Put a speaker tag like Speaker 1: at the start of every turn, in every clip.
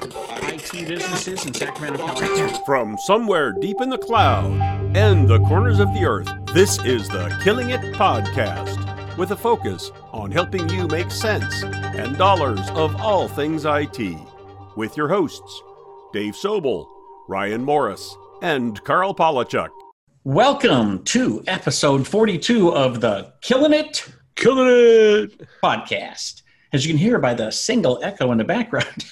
Speaker 1: IT businesses in Sacramento, California.
Speaker 2: From somewhere deep in the cloud and the corners of the earth, this is the Killing It Podcast, with a focus on helping you make sense and dollars of all things IT. With your hosts, Dave Sobel, Ryan Morris, and Carl Palachuk.
Speaker 1: Welcome to episode 42 of the Killing It Podcast. As you can hear by the single echo in the background,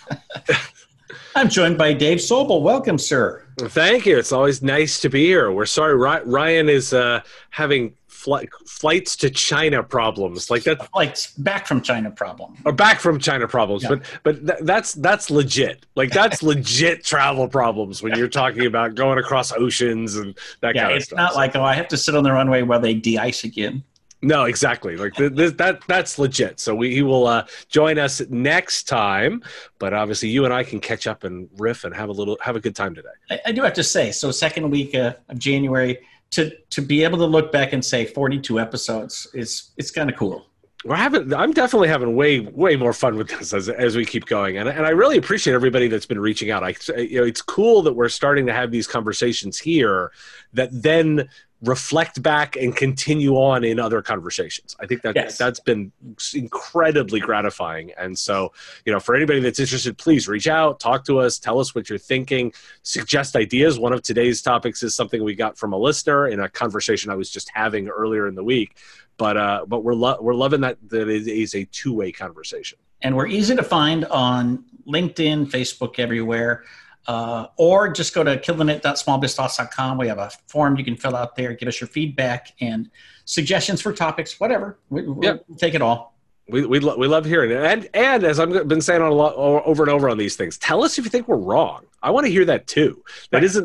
Speaker 1: I'm joined by Dave Sobel. Welcome, sir.
Speaker 3: Thank you. It's always nice to be here. We're sorry Ryan is having flights to China problems. Like that,
Speaker 1: Flights back from China problem.
Speaker 3: Or back from China problems.
Speaker 1: Yeah.
Speaker 3: But that's legit. Like that's legit travel problems when you're talking about going across oceans and that kind of stuff.
Speaker 1: Yeah, it's not like, I have to sit on the runway while they de-ice again.
Speaker 3: No, exactly. Like that's legit. So he will join us next time. But obviously, you and I can catch up and riff and have a good time today.
Speaker 1: I do have to say, so second week of January, to be able to look back and say 42 episodes it's kind of cool.
Speaker 3: I'm definitely having way more fun with this as we keep going, and I really appreciate everybody that's been reaching out. It's cool that we're starting to have these conversations here that then reflect back and continue on in other conversations. I think that's been incredibly gratifying. And so, for anybody that's interested, please reach out, talk to us, tell us what you're thinking, suggest ideas. One of today's topics is something we got from a listener in a conversation I was just having earlier in the week. But we're loving that it is a two-way conversation. And
Speaker 1: we're easy to find on LinkedIn, Facebook, everywhere. Or just go to killingit.smallbizthoughts.com. We have a form you can fill out there. Give us your feedback and suggestions for topics, whatever. We'll take it all.
Speaker 3: We love hearing it. And as I've been saying over and over on these things, tell us if you think we're wrong. I want to hear that too. That isn't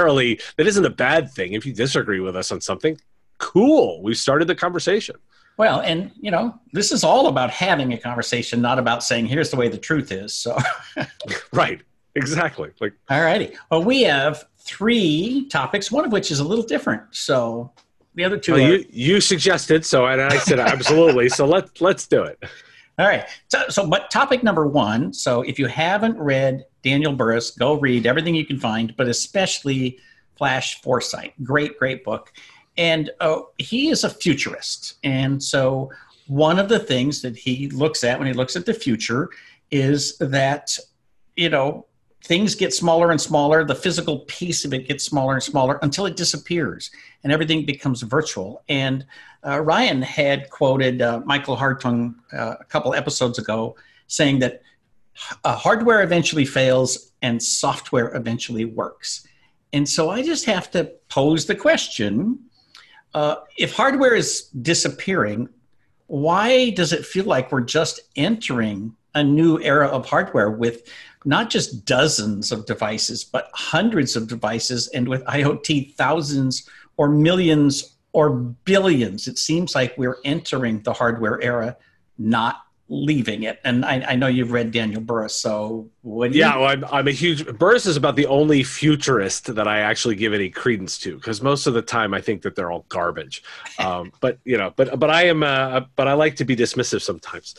Speaker 3: a bad thing. If you disagree with us on something, cool. We've started the conversation.
Speaker 1: Well, and this is all about having a conversation, not about saying, here's the way the truth is. So
Speaker 3: Right. Exactly.
Speaker 1: All righty. Well, we have 3 topics, one of which is a little different. So the other 2
Speaker 3: you suggested, and I said absolutely. So let's do it.
Speaker 1: All right. But topic number 1. So if you haven't read Daniel Burrus, go read everything you can find, but especially Flash Foresight. Great book. And he is a futurist. And so one of the things that he looks at when he looks at the future is that, things get smaller and smaller. The physical piece of it gets smaller and smaller until it disappears and everything becomes virtual. And Ryan had quoted Michael Hartung a couple episodes ago saying that hardware eventually fails and software eventually works. And so I just have to pose the question, if hardware is disappearing, why does it feel like we're just entering a new era of hardware with not just dozens of devices, but hundreds of devices, and with IoT, thousands or millions or billions? It seems like we're entering the hardware era, not leaving it. And I know you've read Daniel Burrus, so what do you...
Speaker 3: Yeah, well, I'm a huge... Burrus is about the only futurist that I actually give any credence to, because most of the time I think that they're all garbage. But I am... but I like to be dismissive sometimes.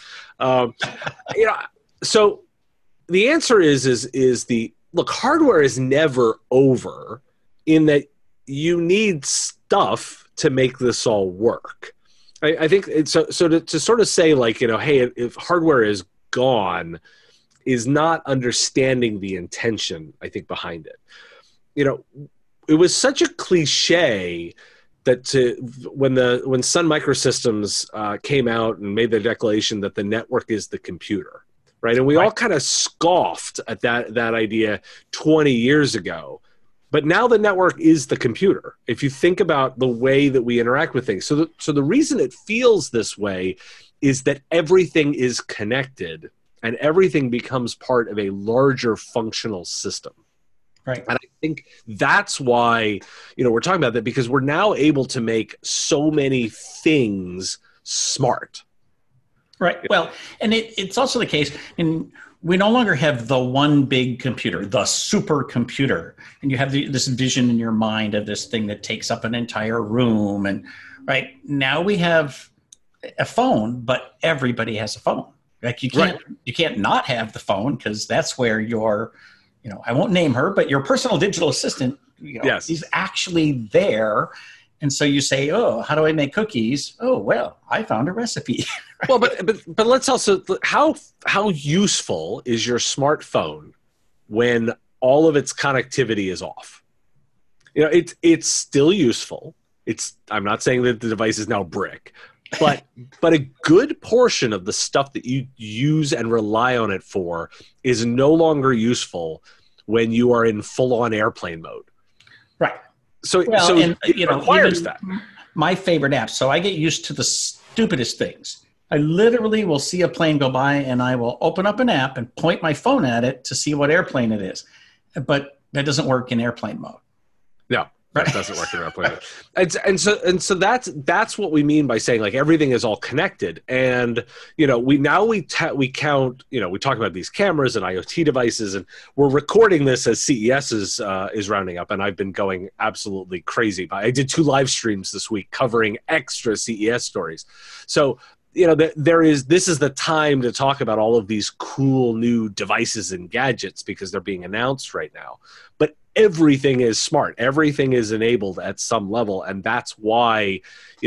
Speaker 3: So the answer is look, hardware is never over in that you need stuff to make this all work. I think it's so to sort of say hey, if hardware is gone is not understanding the intention, I think, behind it. It was such a cliche that when Sun Microsystems came out and made the declaration that the network is the computer, right? And we all kind of scoffed at that idea 20 years ago. But now the network is the computer, if you think about the way that we interact with things. So the reason it feels this way is that everything is connected and everything becomes part of a larger functional system.
Speaker 1: Right.
Speaker 3: And I think that's why, we're talking about that, because we're now able to make so many things smart.
Speaker 1: Right. Well, and it's also the case in... We no longer have the one big computer, the supercomputer, and you have this vision in your mind of this thing that takes up an entire room. And right now we have a phone, but everybody has a phone. Like you can't not have the phone, because that's where your, I won't name her, but your personal digital assistant,
Speaker 3: Yes.
Speaker 1: is actually there. And so you say, oh, how do I make cookies? Oh, well, I found a recipe.
Speaker 3: Well, but let's also, how useful is your smartphone when all of its connectivity is off? It's still useful. I'm not saying that the device is now brick, but a good portion of the stuff that you use and rely on it for is no longer useful when you are in full-on airplane mode.
Speaker 1: Right.
Speaker 3: So it requires that.
Speaker 1: My favorite app. So I get used to the stupidest things. I literally will see a plane go by and I will open up an app and point my phone at it to see what airplane it is. But that doesn't work in airplane mode.
Speaker 3: No. That doesn't work in airplane mode. And so that's what we mean by saying, like, everything is all connected. And we count, we talk about these cameras and IoT devices, and we're recording this as CES is rounding up, and I've been going absolutely crazy. I did 2 live streams this week covering extra CES stories. So this is the time to talk about all of these cool new devices and gadgets, because they're being announced right now. But everything is smart. Everything is enabled at some level, and that's why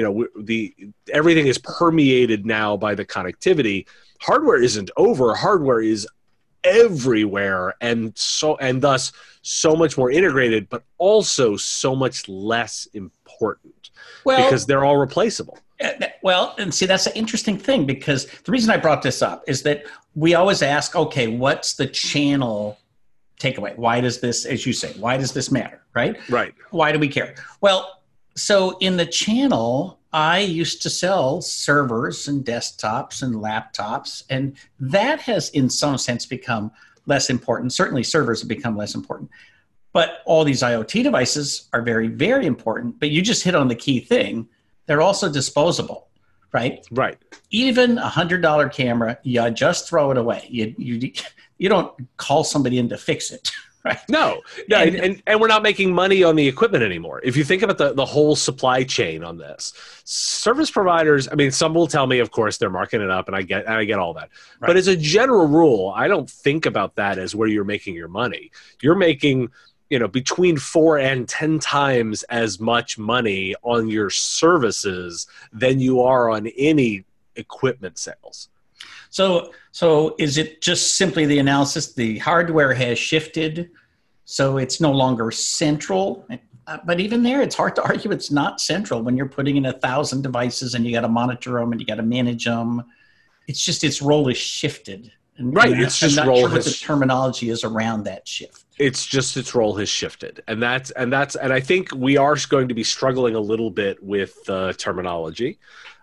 Speaker 3: everything is permeated now by the connectivity. Hardware isn't over. Hardware is everywhere, and thus so much more integrated, but also so much less important, because they're all replaceable.
Speaker 1: Well, and see, that's an interesting thing, because the reason I brought this up is that we always ask, okay, what's the channel takeaway? Why does this, as you say, why does this matter, right?
Speaker 3: Right.
Speaker 1: Why do we care? Well, so in the channel, I used to sell servers and desktops and laptops, and that has in some sense become less important. Certainly servers have become less important. But all these IoT devices are very, very important. But you just hit on the key thing. They're also disposable, right?
Speaker 3: Right.
Speaker 1: Even $100 camera, you just throw it away. You don't call somebody in to fix it, right?
Speaker 3: No, and we're not making money on the equipment anymore. If you think about the whole supply chain on this, service providers, I mean, some will tell me, of course, they're marking it up, and I get all that. Right. But as a general rule, I don't think about that as where you're making your money. You're making between 4 and 10 times as much money on your services than you are on any equipment sales.
Speaker 1: So is it just simply the analysis? The hardware has shifted, so it's no longer central. But even there, it's hard to argue it's not central when you're putting in 1,000 devices and you got to monitor them and you got to manage them. It's just its role is shifted.
Speaker 3: Right. It's just
Speaker 1: I'm not sure what the terminology is around that shift.
Speaker 3: It's just its role has shifted, and I think we are going to be struggling a little bit with terminology.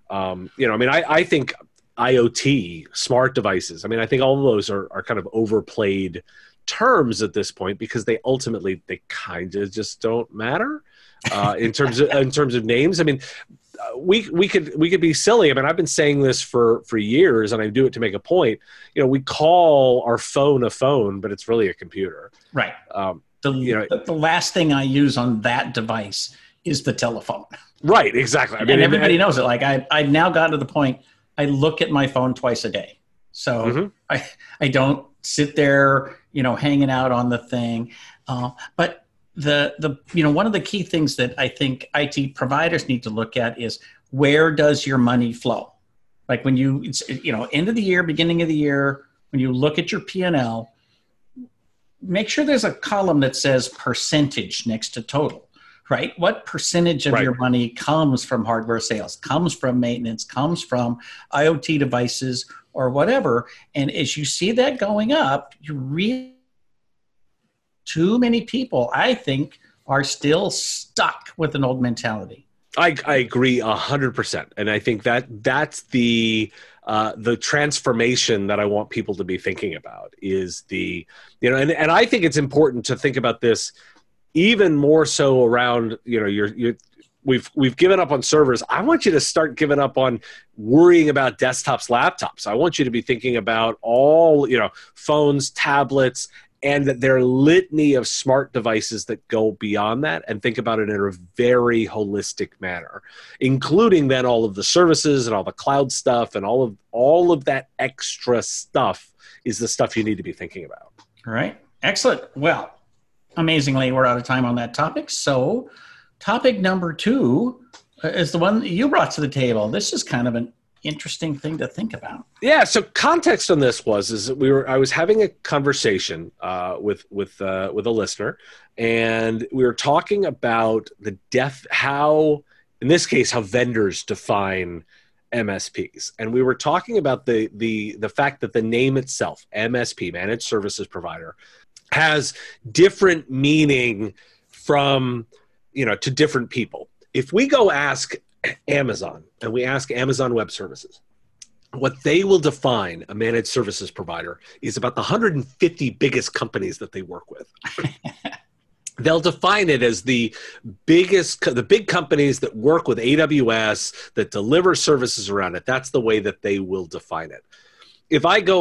Speaker 3: I think IoT, smart devices. I mean, I think all of those are kind of overplayed terms at this point, because they kind of just don't matter in terms of names. I mean, we could be silly. I mean, I've been saying this for years, and I do it to make a point. We call our phone a phone, but it's really a computer.
Speaker 1: Right. The last thing I use on that device is the telephone.
Speaker 3: Right. Exactly. I mean,
Speaker 1: and everybody knows it. Like I've now gotten to the point I look at my phone twice a day. So I don't sit there, hanging out on the thing. But the one of the key things that I think IT providers need to look at is, where does your money flow? Like when end of the year, beginning of the year, when you look at your P&L, make sure there's a column that says percentage next to total, right? What percentage of your money comes from hardware sales, comes from maintenance, comes from IoT devices or whatever? And as you see that going up, too many people, I think, are still stuck with an old mentality.
Speaker 3: I agree 100%, and I think that's the transformation that I want people to be thinking about is and I think it's important to think about this even more so around we've given up on servers. I want you to start giving up on worrying about desktops, laptops. I want you to be thinking about all phones, tablets, and that there are litany of smart devices that go beyond that and think about it in a very holistic manner, including then all of the services and all the cloud stuff and all of that extra stuff is the stuff you need to be thinking about.
Speaker 1: All right. Excellent. Well, amazingly, we're out of time on that topic. So topic number 2 is the one that you brought to the table. This is kind of an interesting thing to think about.
Speaker 3: Yeah. So context on this is I was having a conversation with a listener, and we were talking about how vendors define MSPs, and we were talking about the fact that the name itself, MSP, Managed Services Provider, has different meaning from to different people. If we go ask Amazon and we ask Amazon Web Services, what they will define a managed services provider is about the 150 biggest companies that they work with. They'll define it as the big companies that work with AWS, that deliver services around it. That's the way that they will define it. If I go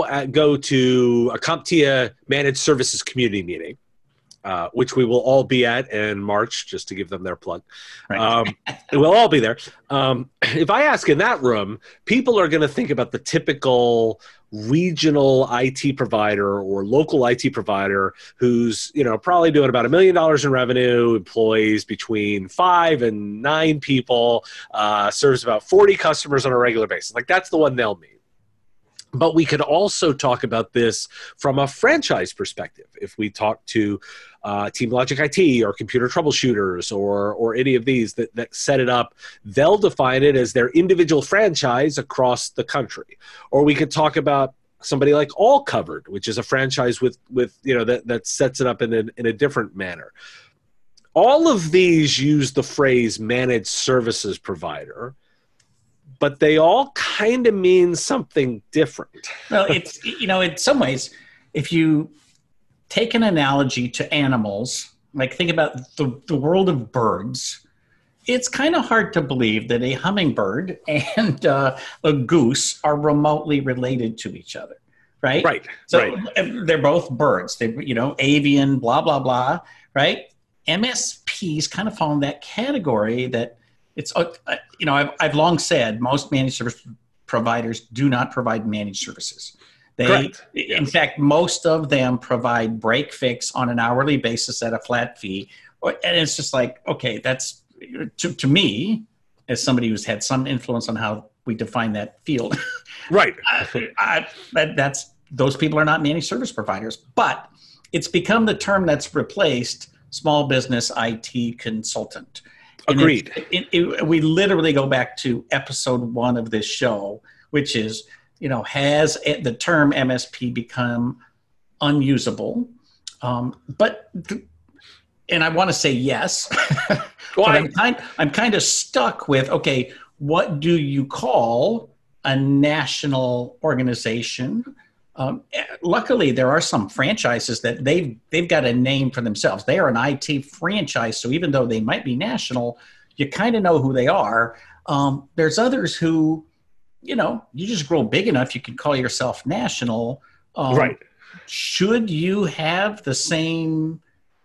Speaker 3: to a CompTIA managed services community meeting, which we will all be at in March, just to give them their plug. Right. We'll all be there. If I ask in that room, people are going to think about the typical regional IT provider or local IT provider who's probably doing about $1 million in revenue, employs between 5 and 9 people, serves about 40 customers on a regular basis. Like, that's the one they'll mean. But we could also talk about this from a franchise perspective. If we talk to Team Logic IT or Computer Troubleshooters or any of these that set it up, they'll define it as their individual franchise across the country. Or we could talk about somebody like All Covered, which is a franchise with that sets it up in a different manner. All of these use the phrase managed services provider, but they all kind of mean something different.
Speaker 1: Well, it's, in some ways, if you take an analogy to animals, like think about the world of birds, it's kind of hard to believe that a hummingbird and a goose are remotely related to each other, right?
Speaker 3: Right.
Speaker 1: So
Speaker 3: right.
Speaker 1: They're both birds. They, avian, blah, blah, blah, right? MSPs kind of fall in that category that it's, I've long said most managed service providers do not provide managed services. In fact, most of them provide break fix on an hourly basis at a flat fee. And it's just like, okay, that's to me, as somebody who's had some influence on how we define that field.
Speaker 3: Right.
Speaker 1: Those people are not managed service providers, but it's become the term that's replaced small business IT consultant. And
Speaker 3: agreed.
Speaker 1: We literally go back to episode 1 of this show, which is, has the term MSP become unusable? And I want to say yes, but I'm kind of stuck with, okay, what do you call a national organization? Luckily, there are some franchises that they've got a name for themselves. They are an IT franchise, so even though they might be national, you kind of know who they are. There's others who, you just grow big enough, you can call yourself national.
Speaker 3: Right.
Speaker 1: Should you have the same,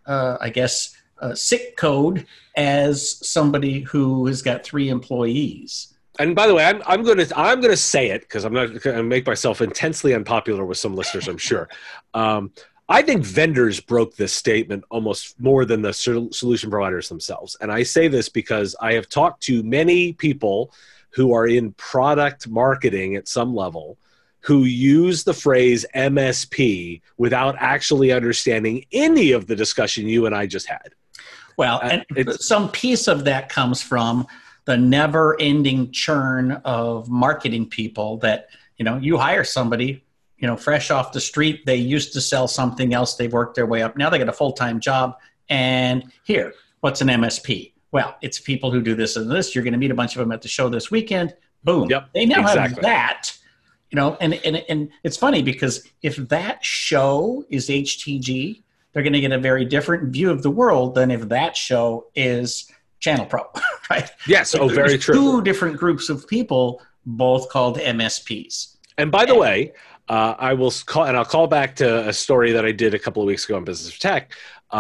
Speaker 1: SIC code as somebody who has got 3 employees?
Speaker 3: And by the way, I'm going to say it because I'm not going to make myself intensely unpopular with some listeners, I'm sure. I think vendors broke this statement almost more than the solution providers themselves. And I say this because I have talked to many people who are in product marketing at some level who use the phrase MSP without actually understanding any of the discussion you and I just had.
Speaker 1: Well, and some piece of that comes from the never-ending churn of marketing people that, you hire somebody, fresh off the street, they used to sell something else, they've worked their way up. Now they got a full-time job, and here, what's an MSP? Well, it's people who do this and this. You're going to meet a bunch of them at the show this weekend. Boom.
Speaker 3: Yep,
Speaker 1: they now have that, and it's funny because if that show is HTG, they're going to get a very different view of the world than if that show is Channel Pro, right?
Speaker 3: Yes. Oh, very true.
Speaker 1: 2 different groups of people, both called MSPs.
Speaker 3: And by the way, I'll call back to a story that I did a couple of weeks ago on Business of Tech.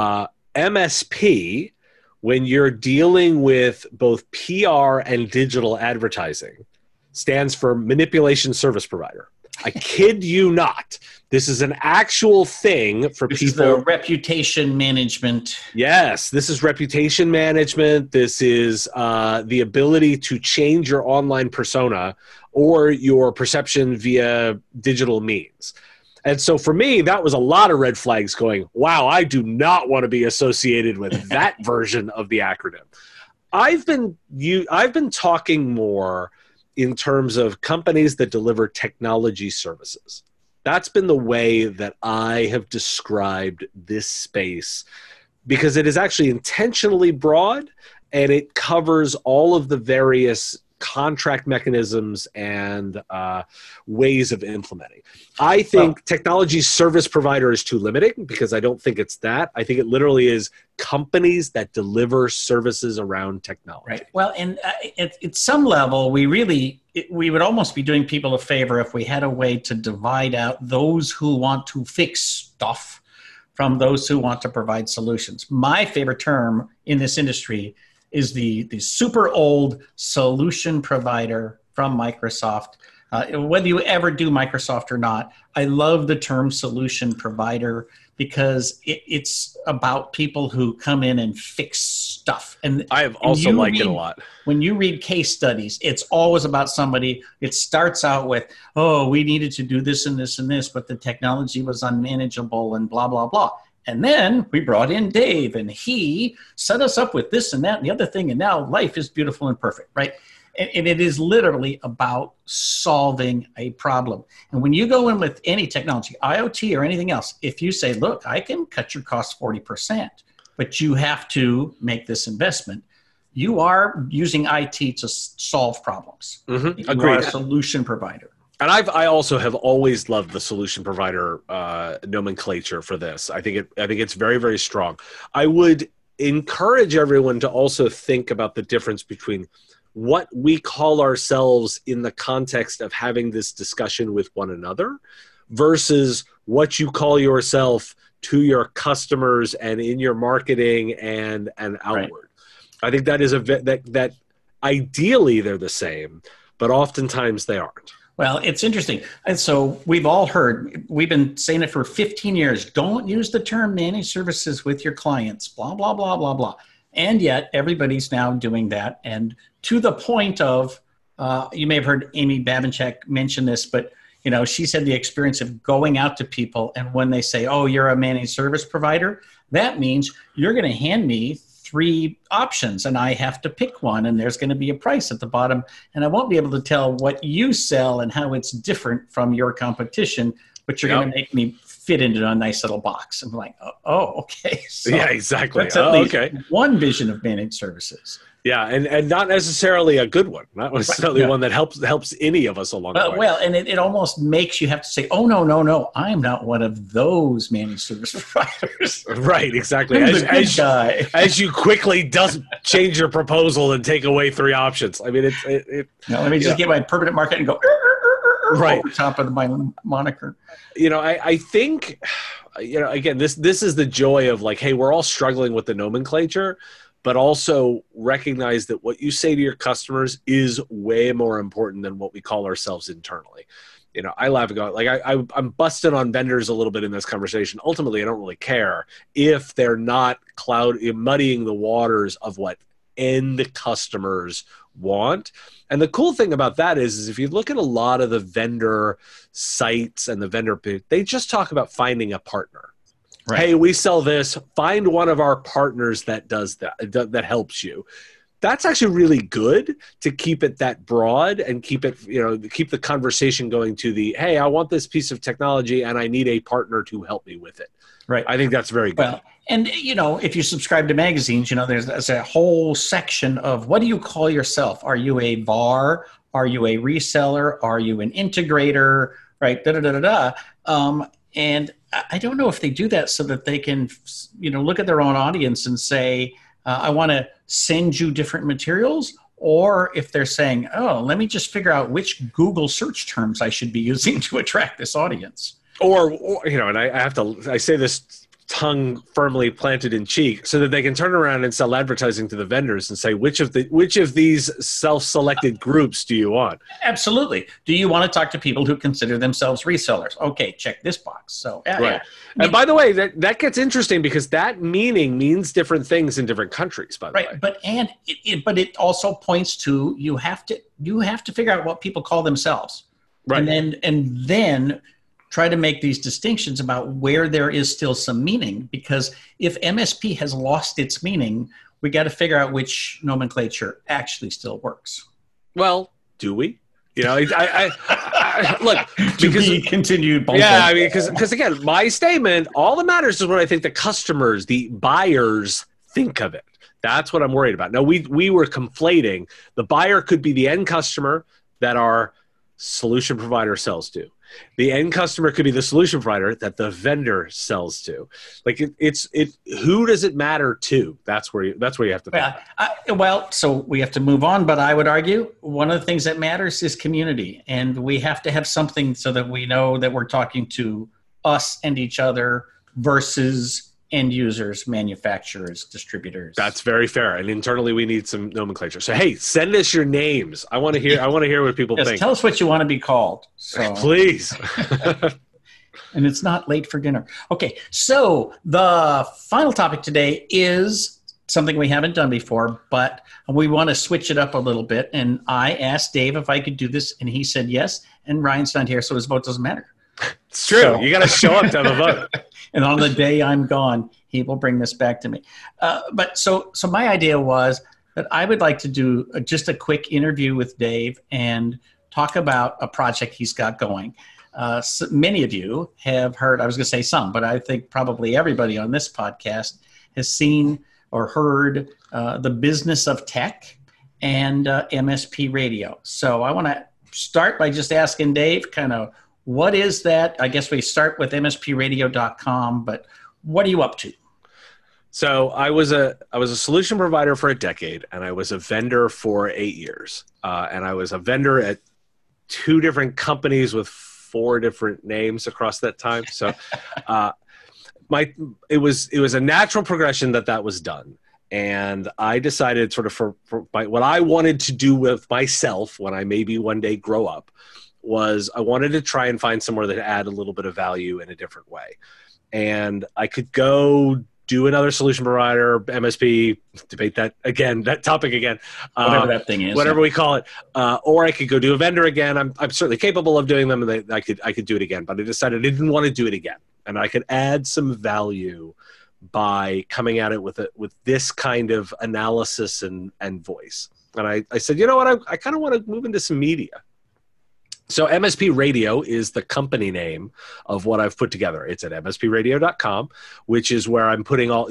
Speaker 3: MSP, when you're dealing with both PR and digital advertising, stands for manipulation service provider. I kid you not. This is an actual thing for
Speaker 1: this
Speaker 3: people.
Speaker 1: Is the reputation management.
Speaker 3: Yes, this is reputation management. This is the ability to change your online persona or your perception via digital means. And so for me, that was a lot of red flags going, wow, I do not want to be associated with that version of the acronym. I've been talking more in terms of companies that deliver technology services. That's been the way that I have described this space, because it is actually intentionally broad and it covers all of the various contract mechanisms and ways of implementing. I think technology service provider is too limiting, because I don't think it's that. I think it literally is companies that deliver services around technology.
Speaker 1: Right. Well, and at some level, we would almost be doing people a favor if we had a way to divide out those who want to fix stuff from those who want to provide solutions. My favorite term in this industry is the super old solution provider from Microsoft. Whether you ever do Microsoft or not, I love the term solution provider, because it's about people who come in and fix stuff. And
Speaker 3: I have also liked it a lot.
Speaker 1: When you read case studies, it's always about somebody. It starts out with, oh, we needed to do this and this and this, but the technology was unmanageable and blah, blah, blah. And then we brought in Dave, and he set us up with this and that and the other thing, and now life is beautiful and perfect, right? And it is literally about solving a problem. And when you go in with any technology, IoT or anything else, if you say, look, I can cut your costs 40%, but you have to make this investment, you are using IT to solve problems.
Speaker 3: Mm-hmm.
Speaker 1: You are a solution provider.
Speaker 3: And I also have always loved the solution provider nomenclature for this. I think it's very, very strong. I would encourage everyone to also think about the difference between what we call ourselves in the context of having this discussion with one another versus what you call yourself to your customers and in your marketing and outward. Right. I think that is that ideally they're the same, but oftentimes they aren't.
Speaker 1: Well, it's interesting. And so we've all heard, we've been saying it for 15 years, don't use the term managed services with your clients, blah, blah, blah, blah, blah. And yet everybody's now doing that. And to the point of, you may have heard Amy Babinchak mention this, but she said the experience of going out to people, and when they say, oh, you're a managed service provider, that means you're going to hand me 3 options and I have to pick one, and there's going to be a price at the bottom, and I won't be able to tell what you sell and how it's different from your competition, but you're going to make me fit into a nice little box. I'm like, oh, okay. So
Speaker 3: yeah, exactly.
Speaker 1: That's at least one vision of managed services.
Speaker 3: Yeah, and not necessarily a good one. Not necessarily one that helps any of us along the way.
Speaker 1: Well, and it almost makes you have to say, oh, no, I'm not one of those managed service providers.
Speaker 3: Right, exactly. As you quickly change your proposal and take away 3 options. I mean,
Speaker 1: let me just get my permanent market and go right over top of my moniker.
Speaker 3: I think, again, this is the joy of like, hey, we're all struggling with the nomenclature, but also recognize that what you say to your customers is way more important than what we call ourselves internally. I laugh and go, like, I'm busting on vendors a little bit in this conversation. Ultimately, I don't really care if they're not muddying the waters of what end customers want. And the cool thing about that is if you look at a lot of the vendor sites and the vendor, they just talk about finding a partner. Right. Hey, we sell this. Find one of our partners that does that helps you. That's actually really good to keep it that broad and keep it, keep the conversation going to the, hey, I want this piece of technology and I need a partner to help me with it. Right. I think that's very good.
Speaker 1: Well, and if you subscribe to magazines, there's a whole section of what do you call yourself? Are you a VAR? Are you a reseller? Are you an integrator? Right. And I don't know if they do that so that they can, look at their own audience and say, I want to send you different materials, or if they're saying, oh, let me just figure out which Google search terms I should be using to attract this audience.
Speaker 3: Or and I say this tongue firmly planted in cheek so that they can turn around and sell advertising to the vendors and say, which of these self-selected groups do you want?
Speaker 1: Absolutely. Do you want to talk to people who consider themselves resellers? Okay, check this box. So,
Speaker 3: right.
Speaker 1: Yeah.
Speaker 3: And by the way, that gets interesting because that meaning means different things in different countries, by the way.
Speaker 1: But it also points to you have to figure out what people call themselves.
Speaker 3: Right.
Speaker 1: And then try to make these distinctions about where there is still some meaning, because if MSP has lost its meaning, we got to figure out which nomenclature actually still works.
Speaker 3: Well, do we? I look,
Speaker 1: because he continued.
Speaker 3: Yeah, I mean, because again, my statement, all that matters is what I think the customers, the buyers, think of it. That's what I'm worried about. Now, we were conflating. The buyer could be the end customer that our solution provider sells to. The end customer could be the solution provider that the vendor sells to. Like it's who does it matter to? That's where you have to think.
Speaker 1: So we have to move on, but I would argue one of the things that matters is community, and we have to have something so that we know that we're talking to us and each other versus end users, manufacturers, distributors.
Speaker 3: That's very fair. And internally, we need some nomenclature. So, hey, send us your names. I want to hear what people think.
Speaker 1: Tell us what you want to be called. So.
Speaker 3: Please.
Speaker 1: And it's not late for dinner. Okay, so the final topic today is something we haven't done before, but we want to switch it up a little bit. And I asked Dave if I could do this, and he said yes. And Ryan's not here, so his vote doesn't matter.
Speaker 3: It's true. So, you got to show up to have a vote.
Speaker 1: And on the day I'm gone, he will bring this back to me. But my idea was that I would like to do just a quick interview with Dave and talk about a project he's got going. So many of you have heard, I was going to say some, but I think probably everybody on this podcast has seen or heard the Business of Tech and MSP Radio. So I want to start by just asking Dave kind of, what is that? I guess we start with mspradio.com, but what are you up to?
Speaker 3: So I was a solution provider for a decade, and I was a vendor for 8 years. And I was a vendor at 2 different companies with 4 different names across that time. So it was a natural progression that was done. And I decided sort of for what I wanted to do with myself when I maybe one day grow up was I wanted to try and find somewhere that add a little bit of value in a different way. And I could go do another solution provider, MSP, debate that topic again.
Speaker 1: Whatever that thing is.
Speaker 3: Whatever we call it. Or I could go do a vendor again. I'm certainly capable of doing them, and I could do it again. But I decided I didn't want to do it again. And I could add some value by coming at it with this kind of analysis and voice. And I said, you know what, I kind of want to move into some media. So MSP Radio is the company name of what I've put together. It's at mspradio.com, which is where I'm putting all,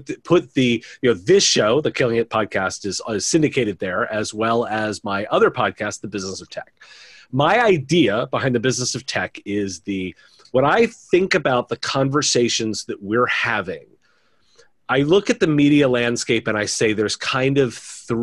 Speaker 3: this show, the Killing It podcast is syndicated there, as well as my other podcast, The Business of Tech. My idea behind The Business of Tech is when I think about the conversations that we're having, I look at the media landscape and I say there's kind of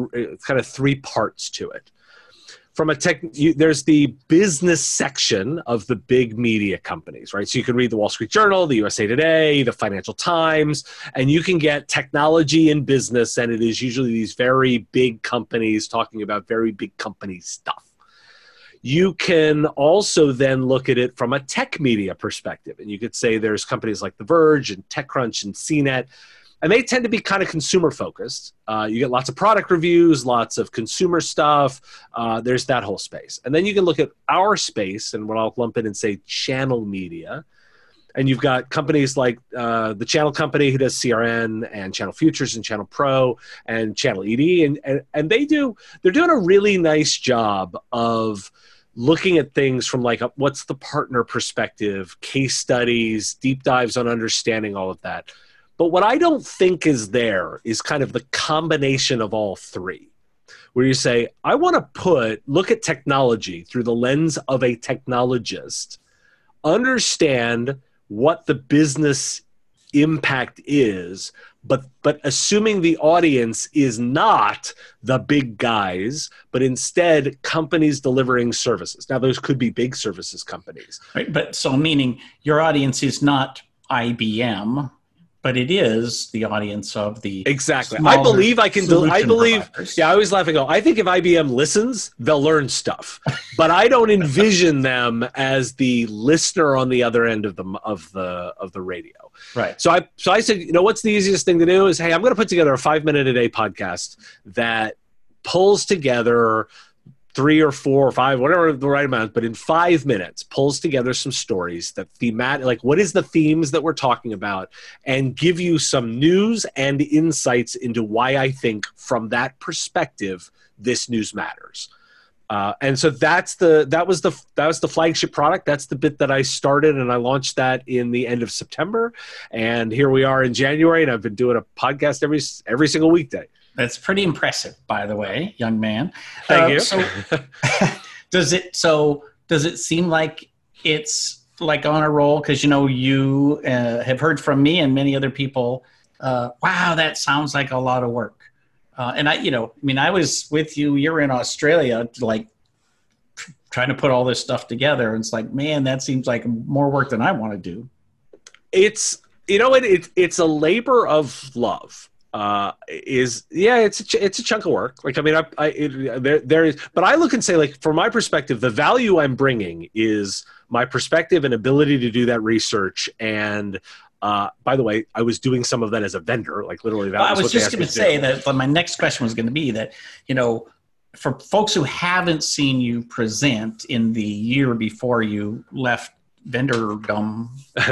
Speaker 3: 3 parts to it. From there's the business section of the big media companies, right? So you can read the Wall Street Journal, the USA Today, the Financial Times, and you can get technology and business, and it is usually these very big companies talking about very big company stuff. You can also then look at it from a tech media perspective, and you could say there's companies like The Verge and TechCrunch and CNET, and they tend to be kind of consumer focused. You get lots of product reviews, lots of consumer stuff. There's that whole space. And then you can look at our space and what I'll lump in and say channel media. And you've got companies like the Channel Company who does CRN and Channel Futures and Channel Pro and Channel ED. And they're doing a really nice job of looking at things from what's the partner perspective, case studies, deep dives on understanding all of that. But what I don't think is there is kind of the combination of all 3, where you say, I want to look at technology through the lens of a technologist, understand what the business impact is, but assuming the audience is not the big guys, but instead companies delivering services. Now, those could be big services companies.
Speaker 1: Right, but so meaning your audience is not IBM, but it is the audience of the
Speaker 3: exactly. I believe I can. I believe.
Speaker 1: Providers.
Speaker 3: Yeah, I always laugh and go. I think if IBM listens, they'll learn stuff. But I don't envision them as the listener on the other end of the radio.
Speaker 1: Right.
Speaker 3: So I said, what's the easiest thing to do is, hey, I'm going to put together a 5-minute a day podcast that pulls together 3 or 4 or 5, whatever the right amount, but in 5 minutes pulls together some stories that like what is the themes that we're talking about, and give you some news and insights into why I think from that perspective this news matters. And so that was the flagship product. That's the bit that I started, and I launched that in the end of September. And here we are in January, and I've been doing a podcast every single weekday.
Speaker 1: That's pretty impressive, by the way, young man.
Speaker 3: Thank you.
Speaker 1: So does it seem like it's like on a roll? Because you have heard from me and many other people. Wow, that sounds like a lot of work. And I was with you. You're in Australia, like trying to put all this stuff together. And it's like, man, that seems like more work than I want to do.
Speaker 3: It's it's a labor of love. It's a chunk of work. Like, I mean, there is, but I look and say, like, from my perspective, the value I'm bringing is my perspective and ability to do that research. And by the way, I was doing some of that as a vendor, like literally.
Speaker 1: I was just going to say that my next question was going to be that, for folks who haven't seen you present in the year before you left vendorism,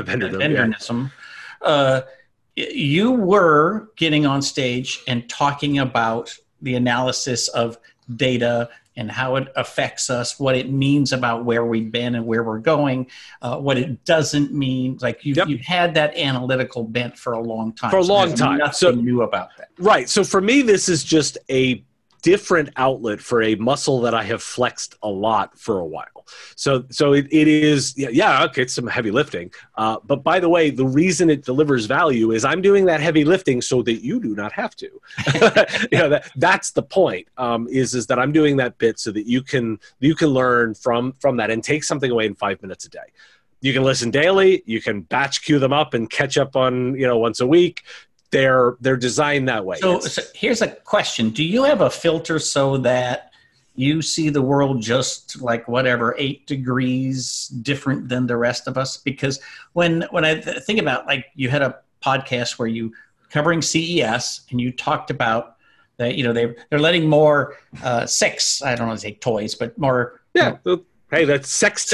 Speaker 1: you were getting on stage and talking about the analysis of data and how it affects us, what it means about where we've been and where we're going, what it doesn't mean. Like you've had that analytical bent for a long time. Nothing new about that.
Speaker 3: Right. So for me, this is just a different outlet for a muscle that I have flexed a lot for a while. So it is, okay, it's some heavy lifting. But by the way, the reason it delivers value is I'm doing that heavy lifting so that you do not have to. That's the point, is that I'm doing that bit so that you can learn from that and take something away in 5 minutes a day. You can listen daily. You can batch queue them up and catch up on, once a week. They're designed that way.
Speaker 1: So here's a question. Do you have a filter so that you see the world just like 8 degrees different than the rest of us? Because when I think about, like, you had a podcast where you covering CES and you talked about that, they're letting more sex, I don't want to say toys, but more.
Speaker 3: Yeah. Hey, that's sex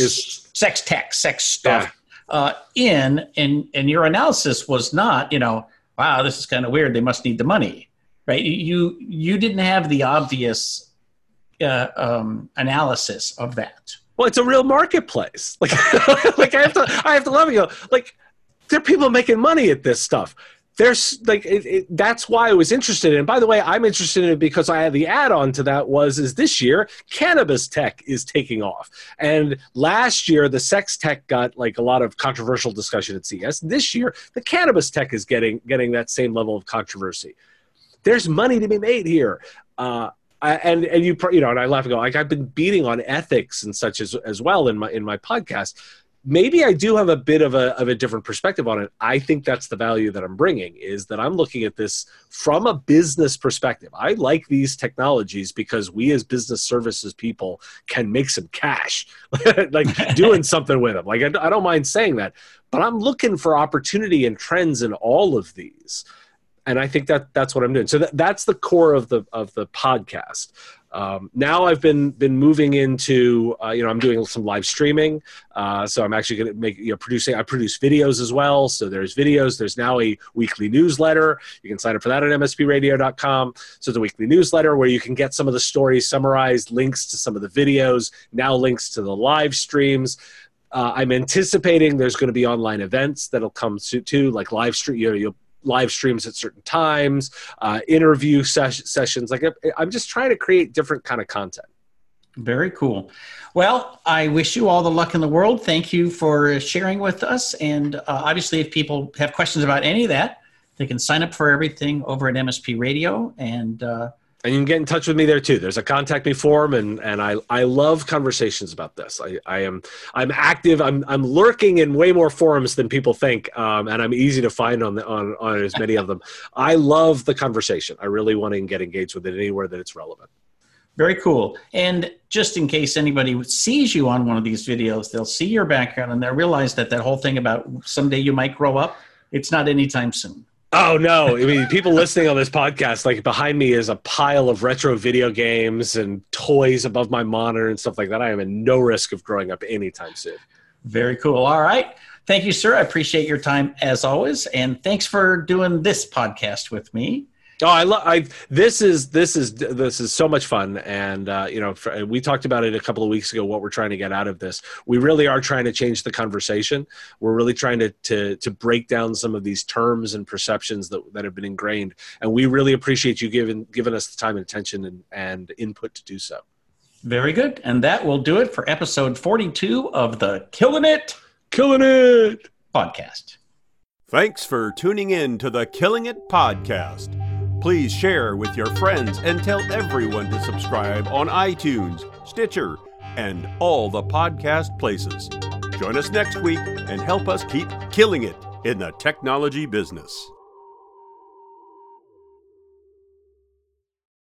Speaker 3: stuff
Speaker 1: in, and your analysis was not, wow, this is kind of weird. They must need the money, right? You didn't have the obvious analysis of that.
Speaker 3: Well, it's a real marketplace. Like, I have to love you. Like, there are people making money at this stuff. There's like, that's why I was interested in it. And by the way, I'm interested in it because I had the add-on to that is this year, cannabis tech is taking off. And last year, the sex tech got like a lot of controversial discussion at CES. This year, the cannabis tech is getting that same level of controversy. There's money to be made here. And I laugh and go, like, I've been beating on ethics and such as well in my podcast. Maybe I do have a bit of a different perspective on it. I think that's the value that I'm bringing, is that I'm looking at this from a business perspective. I like these technologies because we as business services people can make some cash, like doing something with them. Like, I don't mind saying that, but I'm looking for opportunity and trends in all of these. And I think that's what I'm doing. So that's the core of the podcast. Now I've been moving into, I'm doing some live streaming. So I'm actually going to make, I produce videos as well. So there's videos. There's now a weekly newsletter. You can sign up for that at mspradio.com. So it's a weekly newsletter where you can get some of the stories summarized, links to some of the videos, now links to the live streams. I'm anticipating there's going to be online events that'll come to like live stream. You'll live streams at certain times, interview sessions. Like, I'm just trying to create different kind of content.
Speaker 1: Very cool. Well, I wish you all the luck in the world. Thank you for sharing with us. And obviously, if people have questions about any of that, They can sign up for everything over at MSP Radio, and
Speaker 3: you can get in touch with me there too. There's a contact me form, and I love conversations about this. I'm active. I'm lurking in way more forums than people think, and I'm easy to find on as many of them. I love the conversation. I really want to get engaged with it anywhere that it's relevant.
Speaker 1: Very cool. And just in case anybody sees you on one of these videos, they'll see your background and they'll realize that whole thing about someday you might grow up, it's not anytime soon.
Speaker 3: Oh, no. I mean, people listening on this podcast, like behind me is a pile of retro video games and toys above my monitor and stuff like that. I am in no risk of growing up anytime soon.
Speaker 1: Very cool. All right. Thank you, sir. I appreciate your time as always. And thanks for doing this podcast with me.
Speaker 3: Oh, this is so much fun, and we talked about it a couple of weeks ago. What we're trying to get out of this, we really are trying to change the conversation. We're really trying to break down some of these terms and perceptions that have been ingrained, and we really appreciate you giving us the time and attention and input to do so.
Speaker 1: Very good, and that will do it for episode 42 of the Killing It podcast.
Speaker 2: Thanks for tuning in to the Killing It podcast. Please share with your friends and tell everyone to subscribe on iTunes, Stitcher, and all the podcast places. Join us next week and help us keep killing it in the technology business.